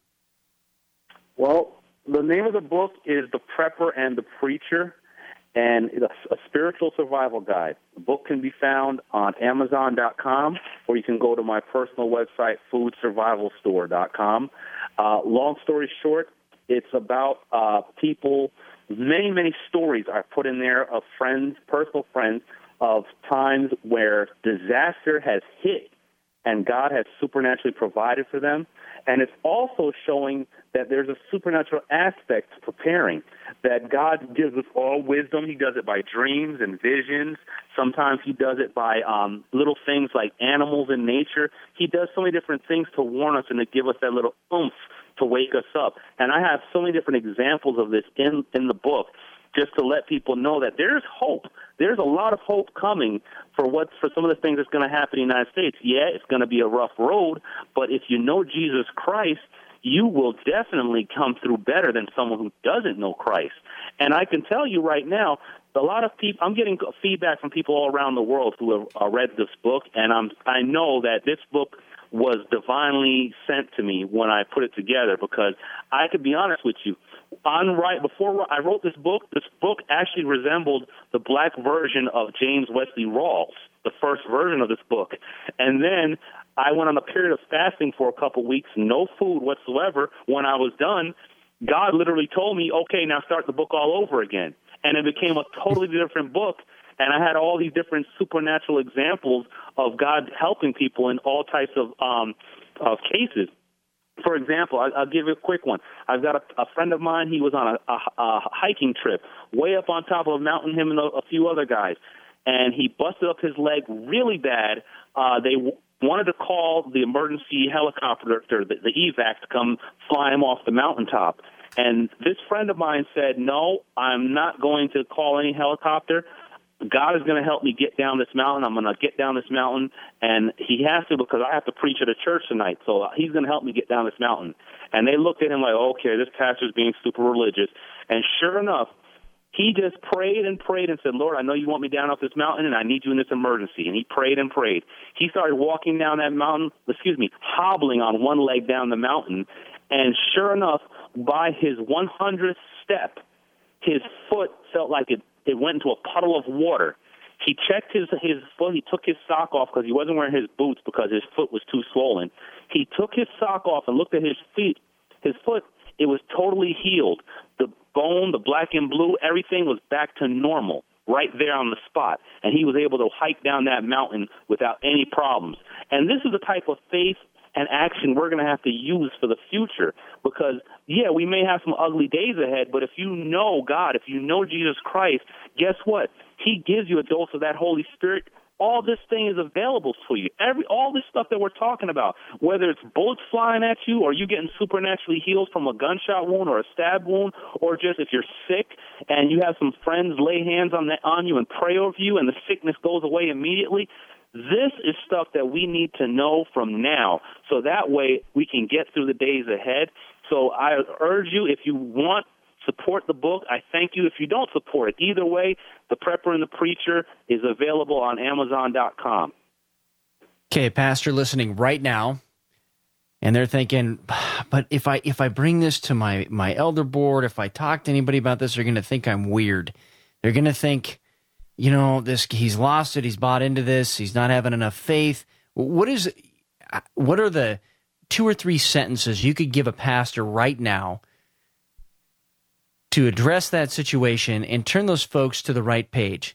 Well, the name of the book is The Prepper and the Preacher, and it's a spiritual survival guide. The book can be found on Amazon.com, or you can go to my personal website, foodsurvivalstore.com. Long story short, it's about people, many stories I put in there of friends, personal friends, of times where disaster has hit and God has supernaturally provided for them. And it's also showing that there's a supernatural aspect to preparing, that God gives us all wisdom. He does it by dreams and visions. Sometimes he does it by little things like animals in nature. He does so many different things to warn us and to give us that little oomph to wake us up. And I have so many different examples of this in the book, just to let people know that there's hope. There's a lot of hope coming for some of the things that's going to happen in the United States. Yeah, it's going to be a rough road, but if you know Jesus Christ, you will definitely come through better than someone who doesn't know Christ. And I can tell you right now, a lot of people, I'm getting feedback from people all around the world who have read this book, and I know that this book was divinely sent to me when I put it together, because I could be honest with you, before I wrote this book actually resembled the black version of James Wesley Rawls, the first version of this book. And then I went on a period of fasting for a couple weeks, no food whatsoever. When I was done, God literally told me, okay, now start the book all over again. And it became a totally different book. And I had all these different supernatural examples of God helping people in all types of cases. For example, I'll give you a quick one. I've got a friend of mine. He was on a hiking trip way up on top of a mountain, him and a few other guys. And he busted up his leg really bad. They wanted to call the emergency helicopter, the evac, to come fly him off the mountaintop. And this friend of mine said, no, I'm not going to call any helicopter. God is going to help me get down this mountain. I'm going to get down this mountain, and he has to, because I have to preach at a church tonight, so he's going to help me get down this mountain. And they looked at him like, okay, this pastor's being super religious. And sure enough, he just prayed and prayed and said, Lord, I know you want me down off this mountain, and I need you in this emergency. And he prayed and prayed. He started walking down that mountain, hobbling on one leg down the mountain. And sure enough, by his 100th step, his foot felt like it went into a puddle of water. He checked his foot. He took his sock off because he wasn't wearing his boots because his foot was too swollen. He took his sock off and looked at his feet. His foot, it was totally healed. The bone, the black and blue, everything was back to normal right there on the spot. And he was able to hike down that mountain without any problems. And this is the type of faith and action we're going to have to use for the future, because, yeah, we may have some ugly days ahead, but if you know God, if you know Jesus Christ, guess what? He gives you a dose of that Holy Spirit. All this thing is available for you. All this stuff that we're talking about, whether it's bullets flying at you or you getting supernaturally healed from a gunshot wound or a stab wound, or just if you're sick and you have some friends lay hands on you and pray over you and the sickness goes away immediately. This is stuff that we need to know from now, so that way we can get through the days ahead. So I urge you, if you want, support the book. I thank you if you don't support it. Either way, The Prepper and the Preacher is available on Amazon.com. Okay, pastor listening right now, and they're thinking, but if I bring this to my elder board, if I talk to anybody about this, they're going to think I'm weird. They're going to think, he's lost it. He's bought into this. He's not having enough faith. What are the 2 or 3 sentences you could give a pastor right now to address that situation and turn those folks to the right page?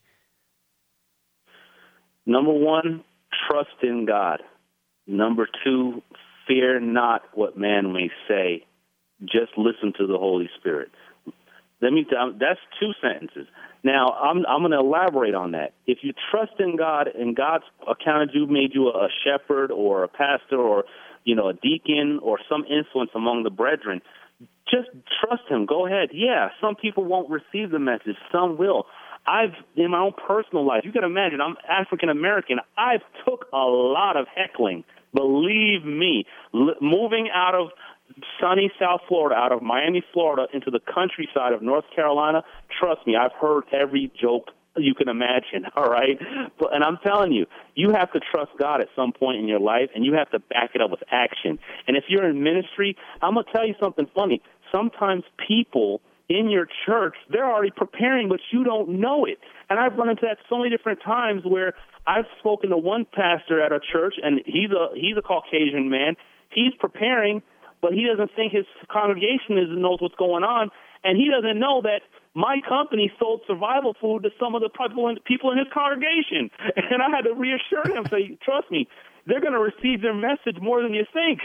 Number one, trust in God. Number two, fear not what man may say. Just listen to the Holy Spirit. Let me tell you, that's two sentences. Now, I'm going to elaborate on that. If you trust in God and God's accounted you, made you a shepherd or a pastor or, a deacon or some influence among the brethren, just trust him. Go ahead. Yeah, some people won't receive the message. Some will. In my own personal life, you can imagine, I'm African American. I've took a lot of heckling. Believe me, moving out of sunny South Florida, out of Miami, Florida, into the countryside of North Carolina, trust me, I've heard every joke you can imagine, all right? And I'm telling you, you have to trust God at some point in your life, and you have to back it up with action. And if you're in ministry, I'm going to tell you something funny. Sometimes people in your church, they're already preparing, but you don't know it. And I've run into that so many different times where I've spoken to one pastor at a church, and he's a Caucasian man. He's preparing, but he doesn't think his congregation knows what's going on, and he doesn't know that my company sold survival food to some of the people in his congregation. And I had to reassure him, say, trust me, they're going to receive their message more than you think.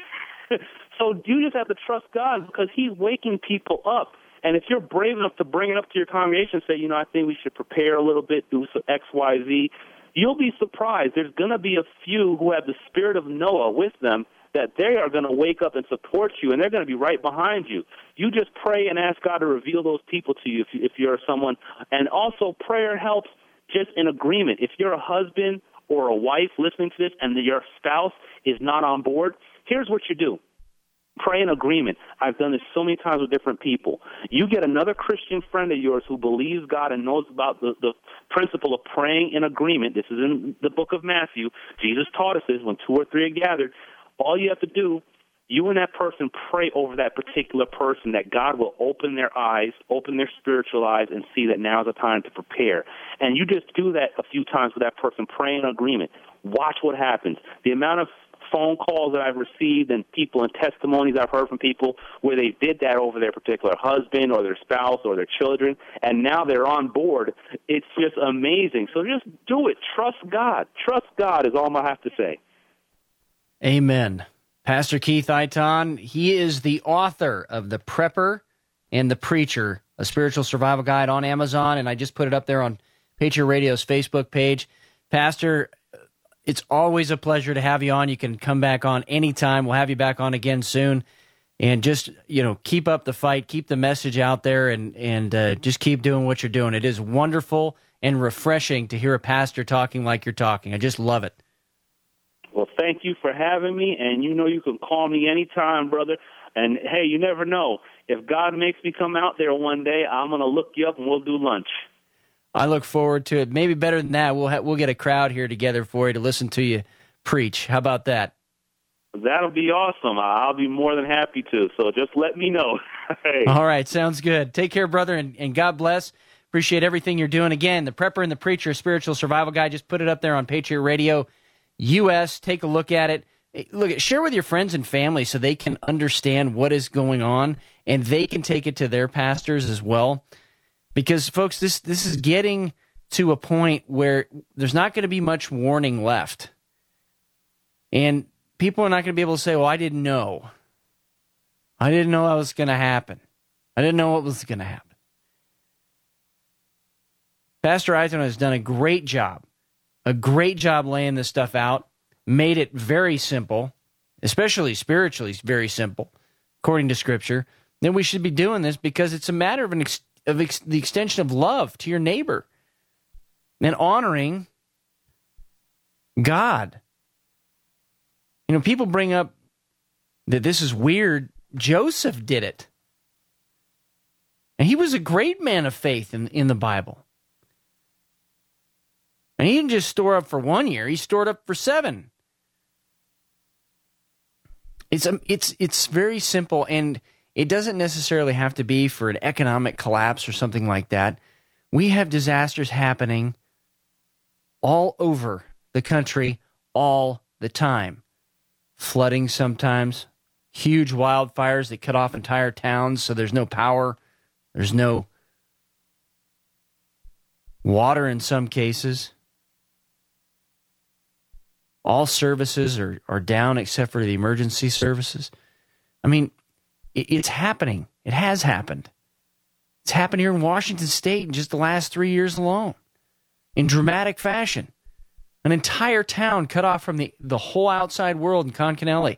So you just have to trust God because he's waking people up. And if you're brave enough to bring it up to your congregation and say, I think we should prepare a little bit, do some X, Y, Z, you'll be surprised. There's going to be a few who have the spirit of Noah with them that they are going to wake up and support you, and they're going to be right behind you. You just pray and ask God to reveal those people to you if you're someone. And also prayer helps just in agreement. If you're a husband or a wife listening to this and your spouse is not on board, here's what you do. Pray in agreement. I've done this so many times with different people. You get another Christian friend of yours who believes God and knows about the principle of praying in agreement. This is in the book of Matthew. Jesus taught us this: when two or three are gathered, all you have to do, you and that person pray over that particular person, that God will open their eyes, open their spiritual eyes, and see that now is the time to prepare. And you just do that a few times with that person, pray in agreement. Watch what happens. The amount of phone calls that I've received and people and testimonies I've heard from people where they did that over their particular husband or their spouse or their children, and now they're on board. It's just amazing. So just do it. Trust God. Trust God is all I have to say. Amen. Pastor Keith Iton, he is the author of The Prepper and the Preacher, a spiritual survival guide on Amazon, and I just put it up there on Patriot Radio's Facebook page. Pastor, it's always a pleasure to have you on. You can come back on anytime. We'll have you back on again soon. And just, keep up the fight, keep the message out there, and just keep doing what you're doing. It is wonderful and refreshing to hear a pastor talking like you're talking. I just love it. Well, thank you for having me, and you can call me anytime, brother. And, hey, you never know. If God makes me come out there one day, I'm going to look you up and we'll do lunch. I look forward to it. Maybe better than that, we'll get a crowd here together for you to listen to you preach. How about that? That'll be awesome. I'll be more than happy to, so just let me know. Hey. All right, sounds good. Take care, brother, and God bless. Appreciate everything you're doing. Again, The Prepper and the Preacher, Spiritual Survival Guide. Just put it up there on Patriot Radio US. Take a look at it. Share with your friends and family so they can understand what is going on, and they can take it to their pastors as well. Because, folks, this is getting to a point where there's not going to be much warning left. And people are not going to be able to say, well, I didn't know. I didn't know that was going to happen. I didn't know what was going to happen. Pastor Iton has done a great job laying this stuff out, made it very simple, especially spiritually very simple, according to Scripture. Then we should be doing this because it's a matter of the extension of love to your neighbor and honoring God. People bring up that this is weird. Joseph did it. And he was a great man of faith in the Bible. And he didn't just store up for 1 year, he stored up for 7. It's very simple, and it doesn't necessarily have to be for an economic collapse or something like that. We have disasters happening all over the country all the time. Flooding sometimes, huge wildfires that cut off entire towns so there's no power There's no water in some cases. All services are down except for the emergency services. I mean, it's happening. It has happened. It's happened here in Washington State in just the last 3 years alone, in dramatic fashion. An entire town cut off from the whole outside world in Concanelli,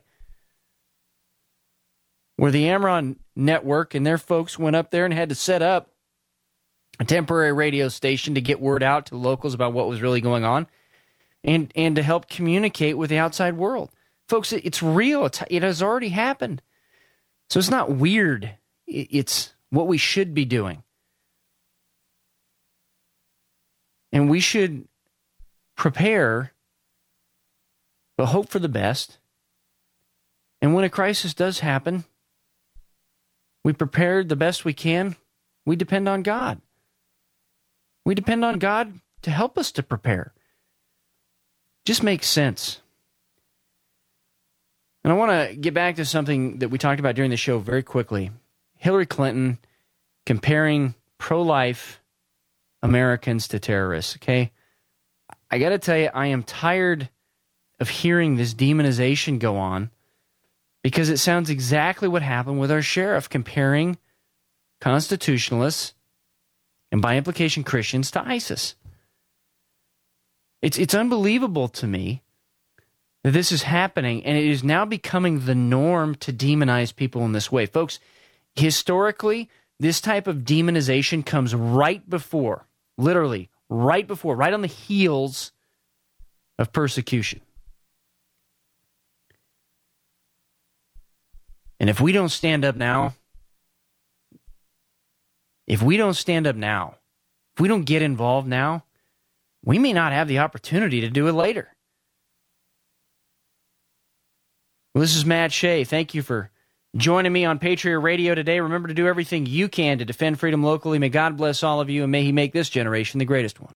where the Amron Network and their folks went up there and had to set up a temporary radio station to get word out to locals about what was really going on and to help communicate with the outside world. Folks, it's real. It has already happened. So it's not weird. It's what we should be doing. And we should prepare, but hope for the best. And when a crisis does happen, we prepare the best we can. We depend on God. We depend on God to help us to prepare. Just makes sense. And I want to get back to something that we talked about during the show very quickly. Hillary Clinton comparing pro-life Americans to terrorists, okay? I got to tell you, I am tired of hearing this demonization go on because it sounds exactly what happened with our sheriff comparing constitutionalists and by implication Christians to ISIS. It's unbelievable to me that this is happening, and it is now becoming the norm to demonize people in this way. Folks, historically, this type of demonization comes right before, literally, right before, right on the heels of persecution. And if we don't stand up now, if we don't get involved now, we may not have the opportunity to do it later. Well, this is Matt Shea. Thank you for joining me on Patriot Radio today. Remember to do everything you can to defend freedom locally. May God bless all of you, and may He make this generation the greatest one.